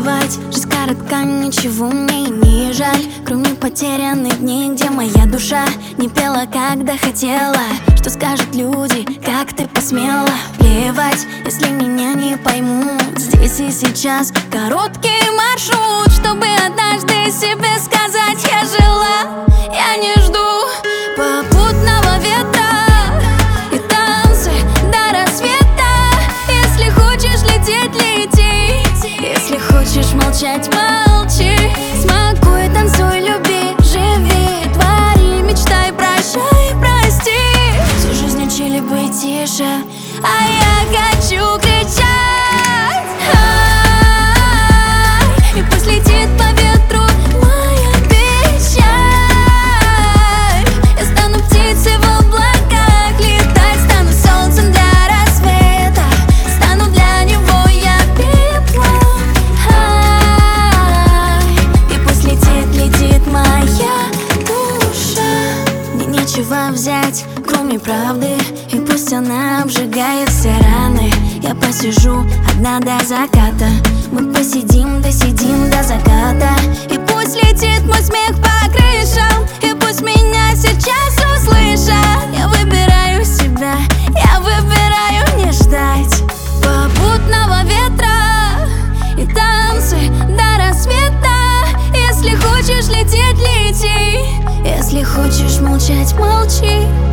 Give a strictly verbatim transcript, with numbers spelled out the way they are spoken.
плевать, жизнь коротка, ничего мне и не жаль, кроме потерянных дней, где моя душа не пела, когда хотела. Что скажут люди, как ты посмела? Плевать, если меня не поймут. Здесь и сейчас короткий маршрут, чтобы однажды себе сказать: я жила, я не жду попутного ветра и танцы до рассвета. Если хочешь лететь, лети, если хочешь молчать, молчи. Смакуй, танцуй, люби, живи, твори, мечтай, прощай, прости. Всю жизнь учили быть тише, а я хочу кричать. И пусть летит по ветру моя печаль. Я стану птицей в облаках летать, стану солнцем для рассвета, стану для него я пеплом. И пусть летит, летит моя душа. Мне нечего взять, кроме правды, и пусть она обжигает все раны. Я посижу одна до заката, мы посидим, досидим до заката. И пусть летит мой смех по крышам, и пусть меня сейчас услышат. Я выбираю себя, я выбираю не ждать попутного ветра и танцы до рассвета. Если хочешь лететь, лети, если хочешь молчать, молчи.